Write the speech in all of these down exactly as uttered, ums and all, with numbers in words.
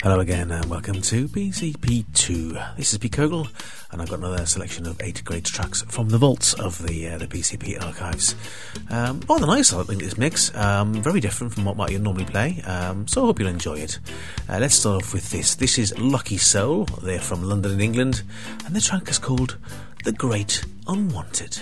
Hello again and welcome to B C P two. This is Pete Kogel and I've got another selection of eight great tracks from the vaults of the uh, the B C P archives. Um, rather nice, I think, this mix. Um, very different from what you normally play, um, so I hope you'll enjoy it. Uh, let's start off with this. This is Lucky Soul. They're from London in England and the track is called The Great Unwanted.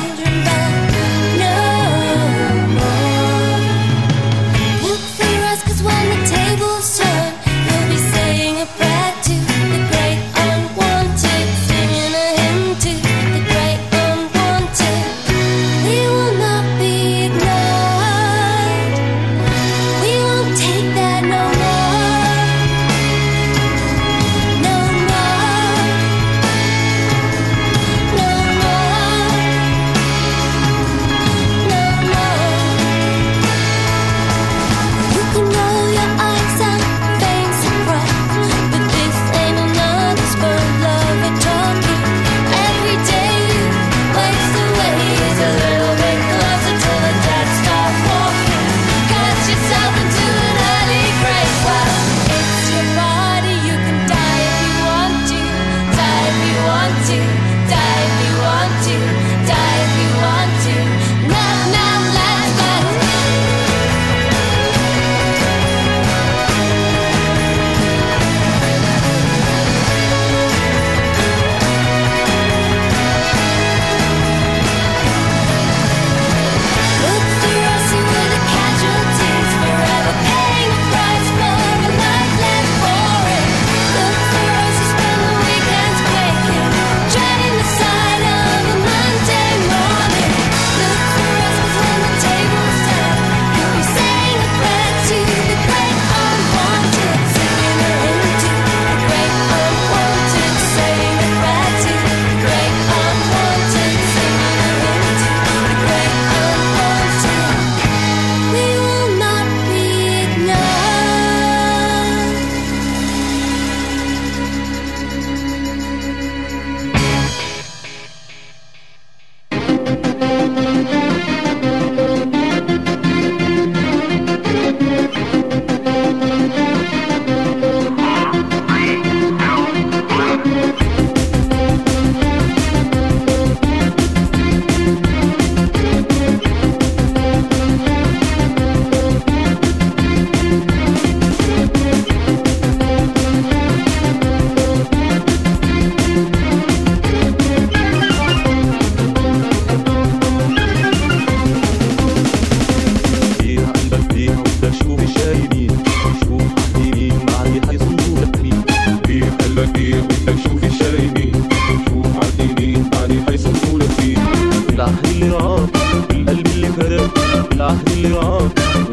Cause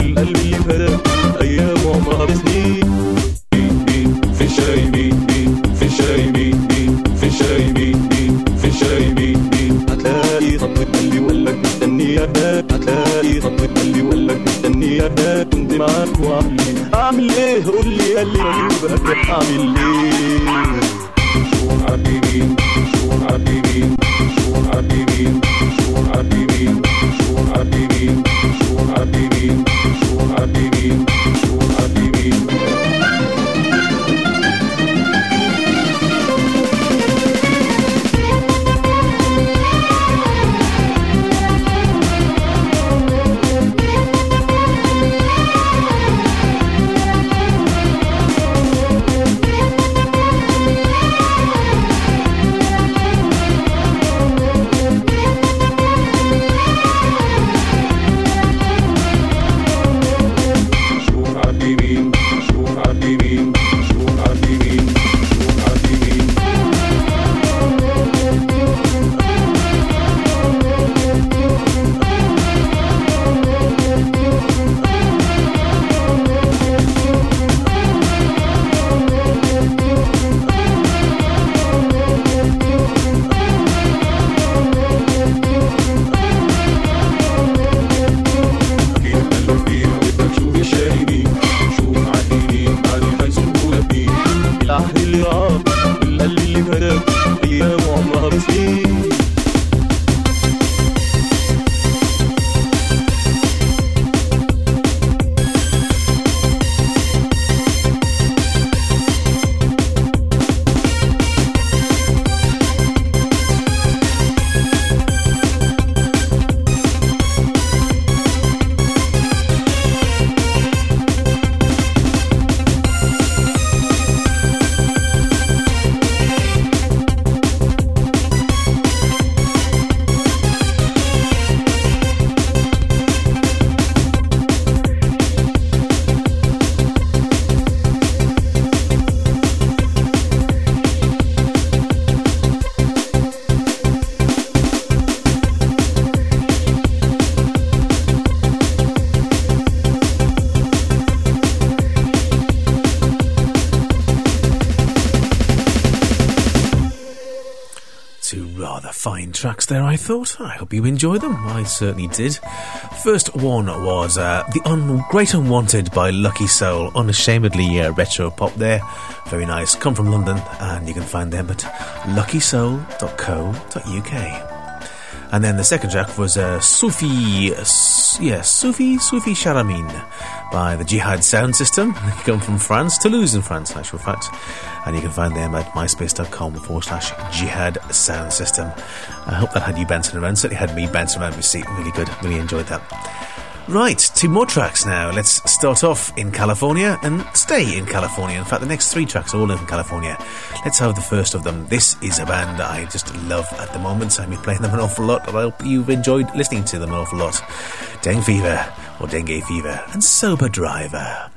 القلب اللي فرق أيام عمرها بسنين. في الشاي مين مين في الشاي مين مين في الشاي مين مين في الشاي مين مين هتلاقي خطوة قلبي وقلك مستنية هناك. هتلاقي خطوة قلبي وقلك مستنية هناك. كنت معاك وأعمل إيه أعمل إيه قولي قلبي بقدر أعمل إيه. شوف عبي مين شوف عبي مين شوف عبي مين شوف عبي مين شوف عبي مين شوف عبي مين شوف عبي مين شوف عبي مين. Tracks there, I thought. I hope you enjoyed them. I certainly did. First one was uh, The Un- Great Unwanted by Lucky Soul. Unashamedly uh, retro pop there. Very nice. Come from London, and you can find them at lucky soul dot co dot uk. And then the second track was uh, Sufi, uh, yeah, Sufi, Sufi Sharamin by the Jihad Sound System. They come from France, Toulouse in France, in actual fact. And you can find them at myspace.com forward slash Jihad Sound System. I hope that had you bouncing around. Certainly had me bouncing around my seat. Really good. Really enjoyed that. Right, two more tracks now. Let's start off in California and stay in California. In fact, the next three tracks are all in California. Let's have the first of them. This is a band I just love at the moment. I've been playing them an awful lot, and I hope you've enjoyed listening to them an awful lot. Dengue Fever, or Dengue Fever, and Sober Driver.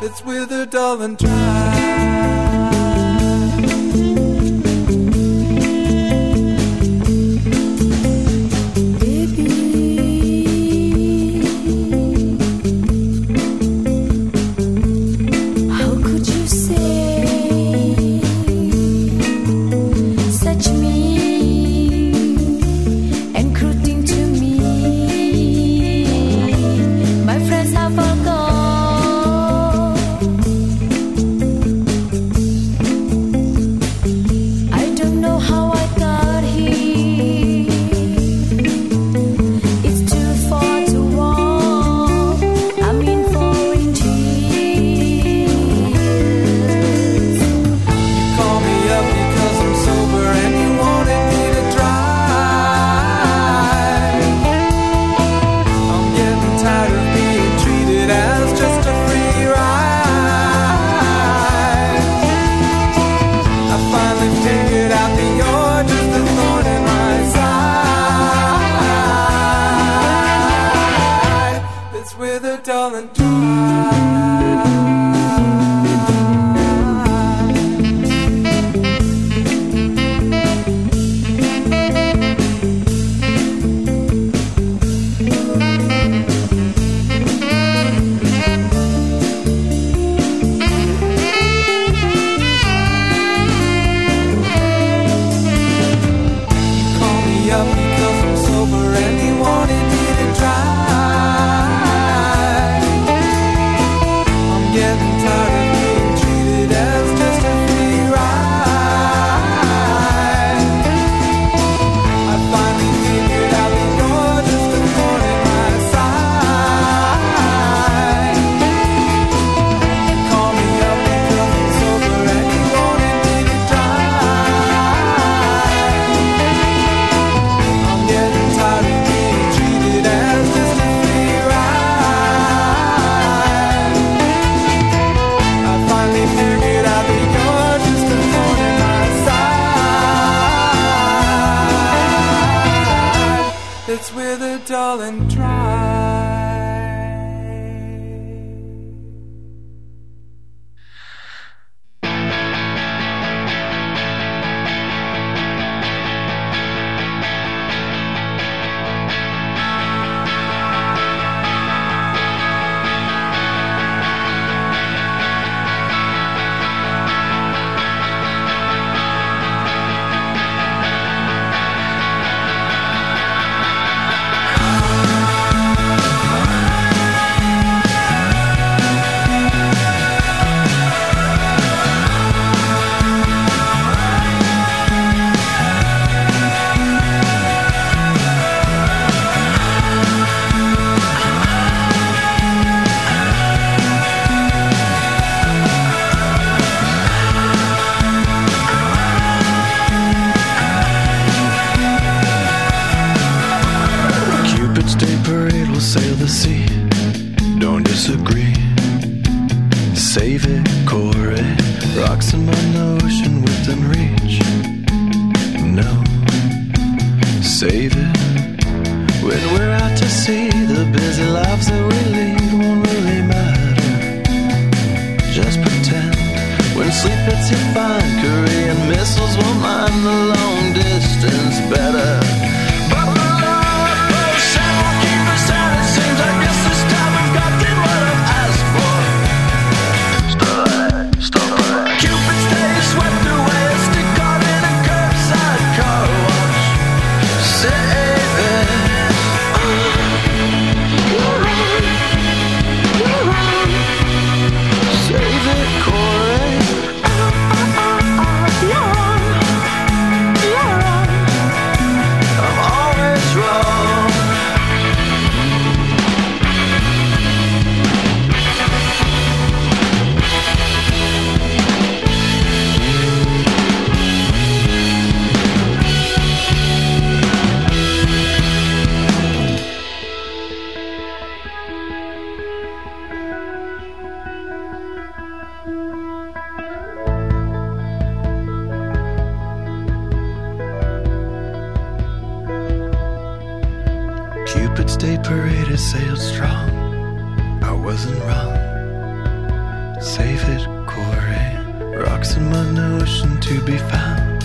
that's withered, dull and dry. Cupid's Day Parade has sailed strong. I wasn't wrong. Save it, Corey. Rocks in my ocean to be found.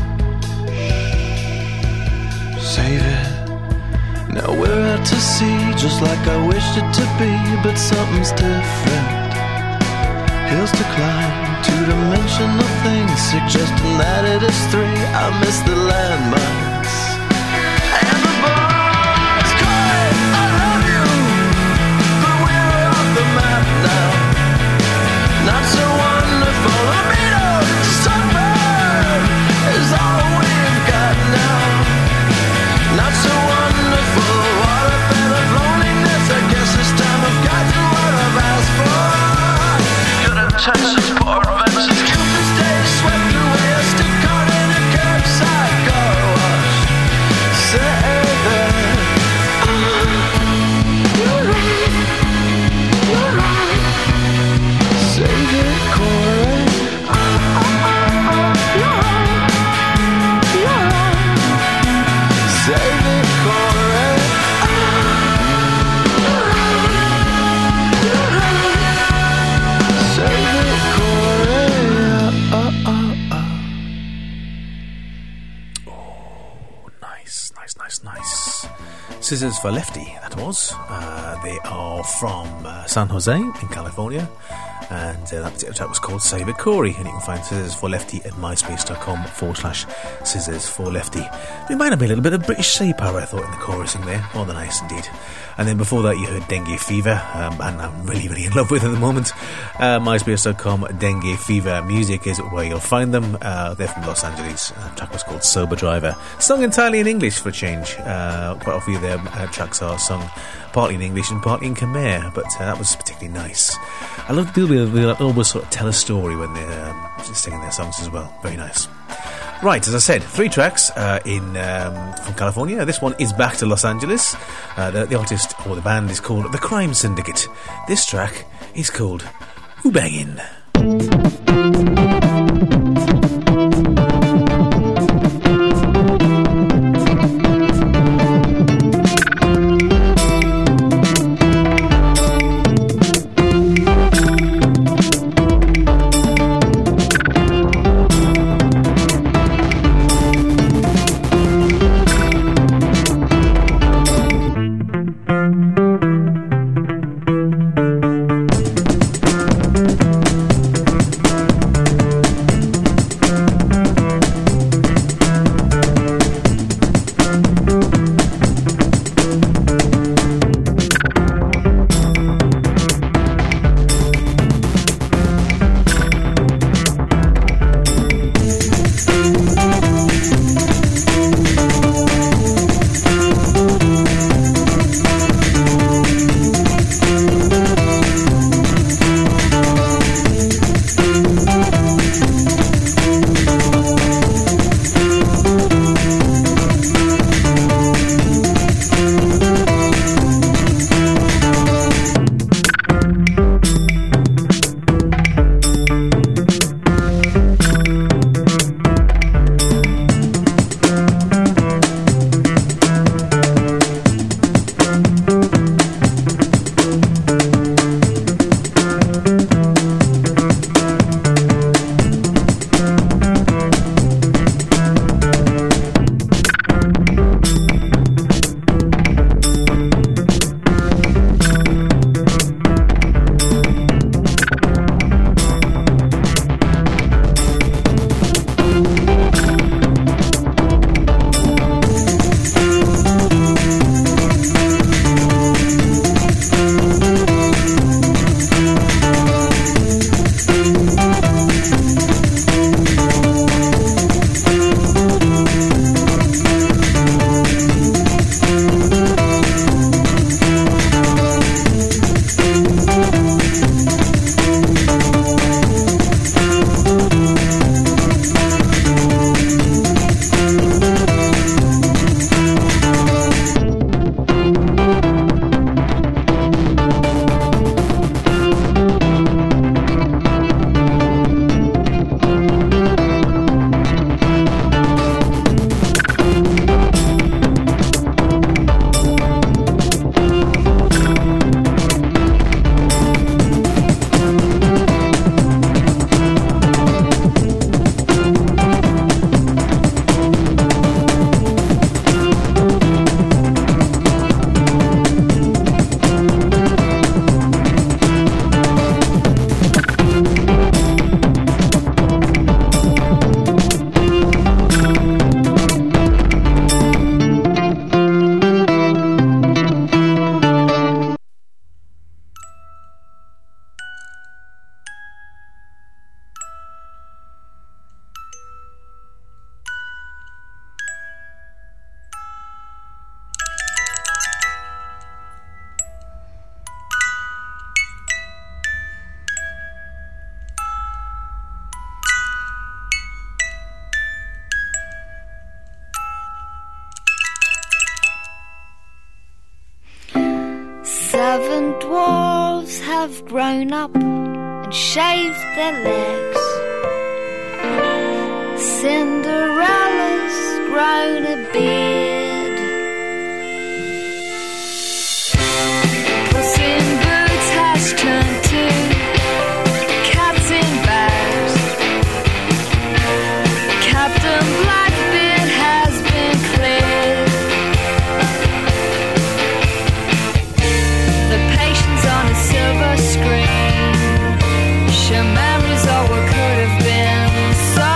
Save it. Now we're out to sea, just like I wished it to be, but something's different. Hills to climb, two-dimensional things, suggesting that it is three. I miss the landmarks and the bars. Corey, I love you, but we're off the map now. Not so wonderful, a meter to sunburn is all we've got now. Not so wonderful, what a bed of loneliness. I guess this time I've gotten what I've asked for. Good intentions, poor adventures, Cupid's day swept away. A stick caught in a curbside car wash. Save it. You're right, you're right. Save it, Corey. Oh, oh, oh, oh. You're right, you're right. Save it, Corey. Oh, you're right, you're right. Save it, Corey. Oh, oh, oh. Oh, nice, nice, nice, nice. Scissors for Lefty, that was. Uh, they are from uh, San Jose in California, and uh, that particular track was called Save It, Corey, and you can find Scissors for Lefty at myspace.com forward slash Scissors for Lefty. There might have been a little bit of British sea power, I thought, in the chorusing there. Rather nice indeed. And then before that you heard Dengue Fever, um, and I'm really, really in love with at the moment. Uh, myspace dot com, Dengue Fever Music is where you'll find them. Uh, they're from Los Angeles. Uh, the track was called Sober Driver. Sung entirely in English for a change. Uh, quite a few of their uh, tracks are sung partly in English and partly in Khmer, but uh, that was particularly nice. I love to be able to almost sort of tell a story when they're um, singing their songs as well. Very nice. Right, as I said, three tracks uh, in um, from California. This one is back to Los Angeles. Uh, the, the artist or the band is called The Crime Syndicate. This track is called Who Bangin'. Seven dwarves have grown up and shaved their legs. Cinderella's grown a beard. Puss in Boots has turned to cats in bags. Captain Blackbeard has been cleared. The patient's on a silver screen. Show memories of what could have been. So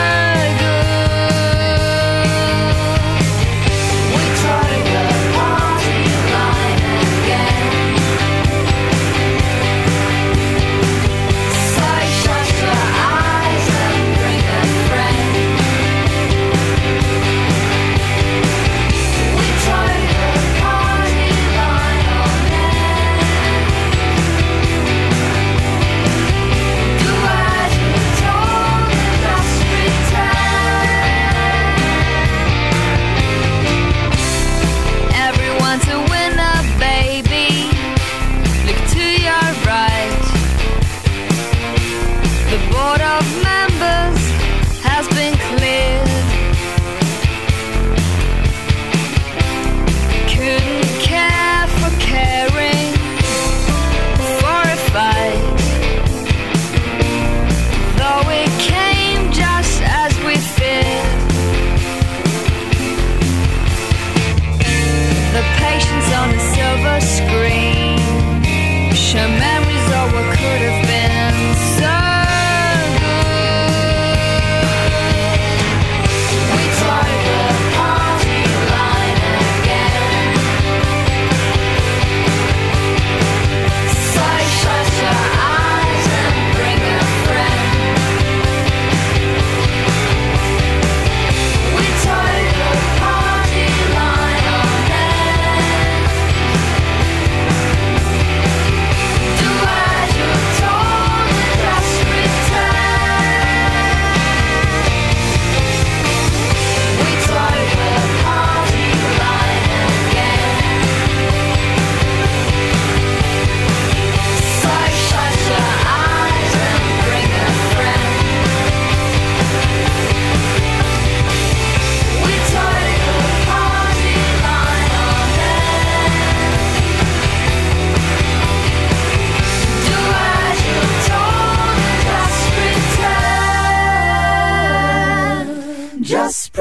Just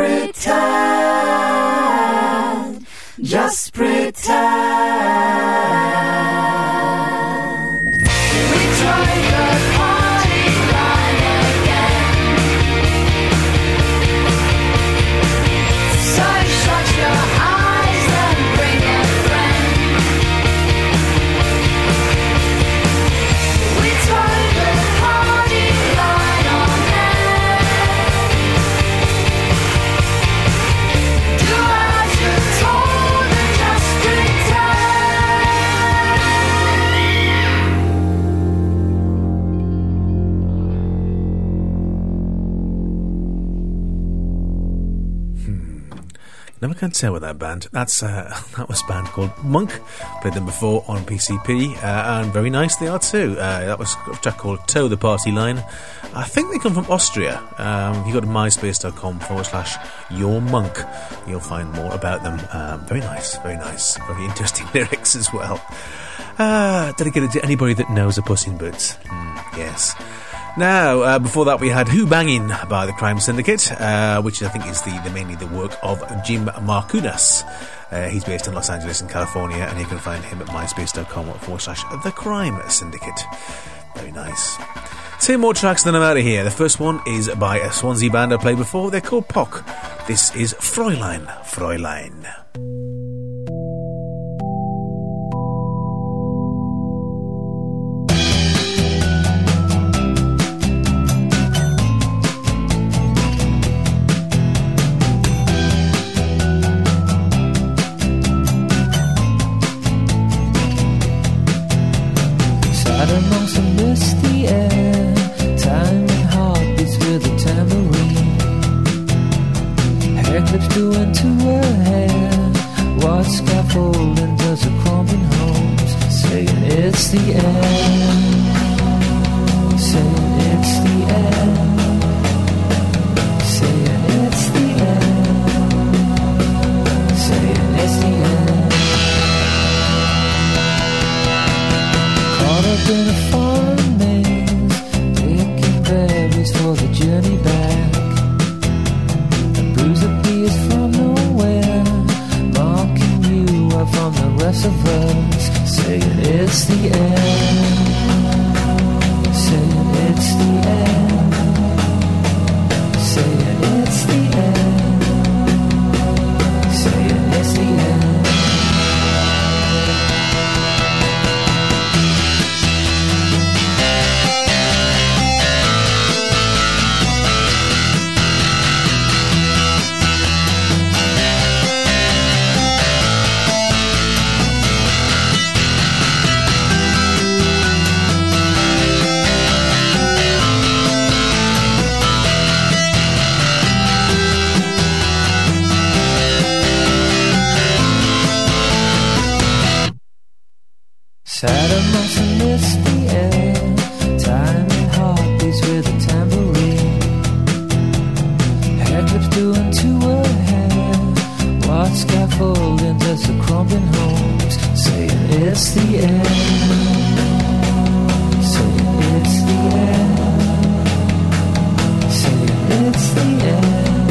pretend, just pretend. We tried the party line again. So shut your eyes and bring a friend. We tried the party line on end. Do as you're told and just Never can tell with that band. That's uh, that was a band called Monk. Played them before on P C P, uh, and very nice they are too. Uh, that was a track called Toe the Party Line. I think they come from Austria. Um, if you go to myspace.com forward slash your monk, you'll find more about them. Um, very nice, very nice, very interesting lyrics as well. Uh, dedicated to anybody that knows a Puss in Boots. Mm, yes. Now, uh, before that we had Who Bangin' by the Crime Syndicate, uh, which I think is the, the mainly the work of Jim Marcunas. Uh, he's based in Los Angeles in California, and you can find him at myspace.com forward slash the Crime Syndicate. Very nice. Two more tracks, then I'm out of here. The first one is by a Swansea band I played before. They're called P O C. This is Fräulein, Fräulein. Amongst the misty air, time and heartbeats with a tambourine. Hair clips do into her hair. What scaffolding does a crumbling homes? it's the end. Saying it's the end. Saying it's the end. Saying it's the end. Caught up in a foreign maze, picking berries for the journey back. A bruise appears from nowhere, marking you out from the rest of us. Saying it's the end. Saying it's the end. Saying it's the end. Saying it's the end. Sat amongst the misty air, timing heartbeats with a tambourine. Hair clips doing to her hair, watch scaffolding as the crumbling homes. Saying it's the end. Saying it's the end. Saying it's the end.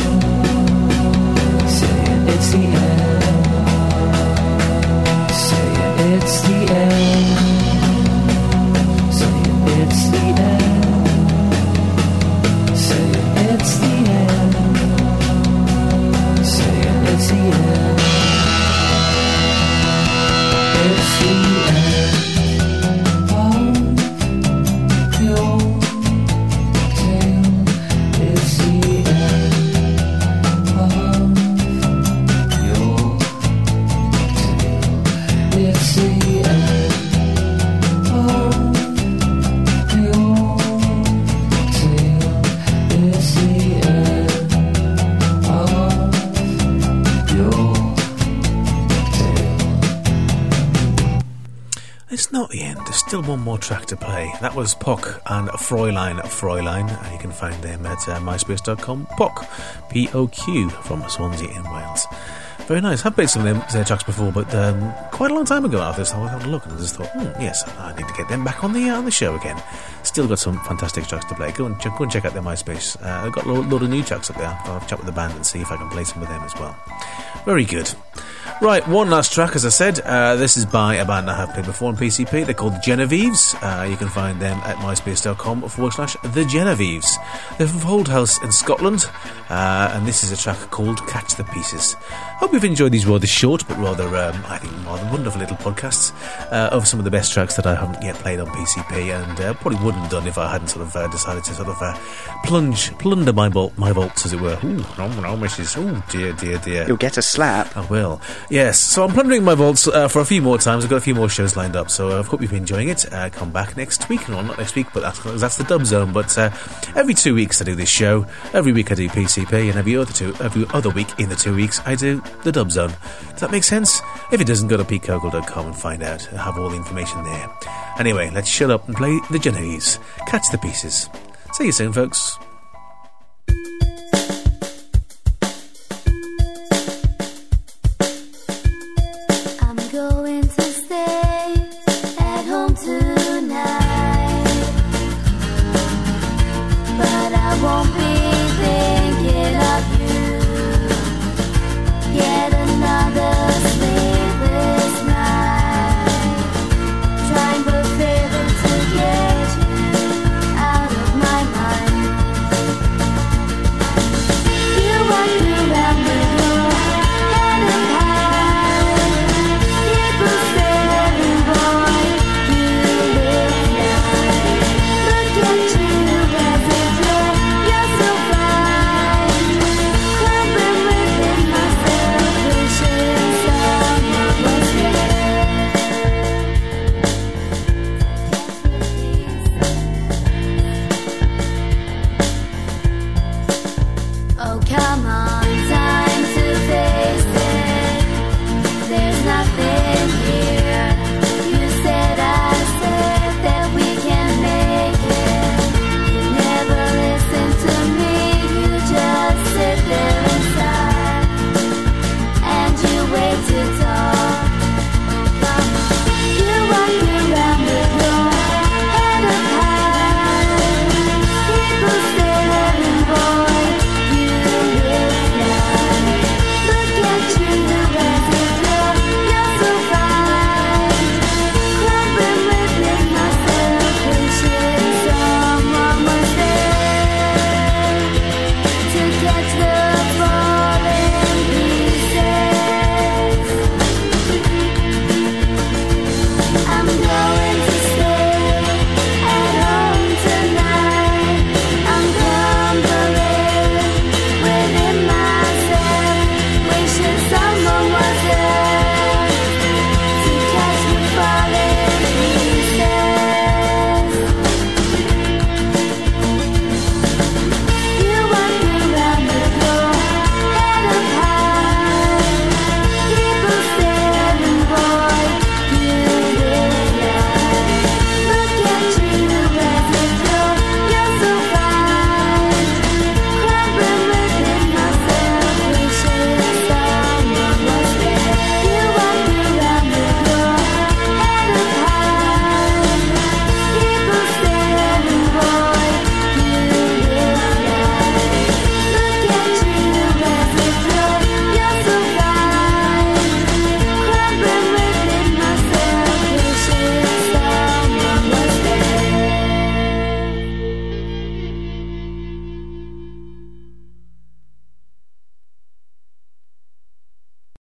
Saying it's the end. Saying it's the end. Saying it's the end. Saying it's the end. Saying it's the end. It's the end of your tale. It's the end of your tale. It's the end of your tale. It's the end of your tale. It's not the end. There's still one more track to play. That was Pock and Fräulein Fräulein, and you can find them at uh, myspace dot com. Pock, P O Q, from Swansea in Wales. Very nice. I've played some of them, their tracks before, but um, quite a long time ago after this, I had a look and I just thought, hmm, yes, I need to get them back on the uh, on the show again. Still got some fantastic tracks to play. Go and check, go and check out their MySpace. Uh, I've got a load, load of new tracks up there. I'll have a chat with the band and see if I can play some of them as well. Very good. Right, one last track, as I said. Uh, this is by a band I have played before on P C P. They're called The Genevieves. Uh, you can find them at myspace dot com forward slash The Genevieves. They're from Holdhouse in Scotland, uh, and this is a track called Catch the Pieces. Hope you've enjoyed these rather short, but rather, um, I think, rather wonderful little podcasts uh, of some of the best tracks that I haven't yet played on P C P, and uh, probably wouldn't have done if I hadn't sort of uh, decided to sort of uh, plunge, plunder my, vault, my vaults, as it were. Ooh, no, no, missus. Oh, dear, dear, dear. You'll get a slap. I will. Yes, so I'm plundering my vaults uh, for a few more times. I've got a few more shows lined up, so I hope you've been enjoying it. Uh, come back next week. No, not next week, but that's, that's the Dub Zone. But uh, every two weeks I do this show. Every week I do P C P, and every other two, every other week in the two weeks I do the Dub Zone. Does that make sense? If it doesn't, go to pete cogle dot com and find out. I have all the information there. Anyway, let's shut up and play the Genevieves. Catch the Pieces. See you soon, folks.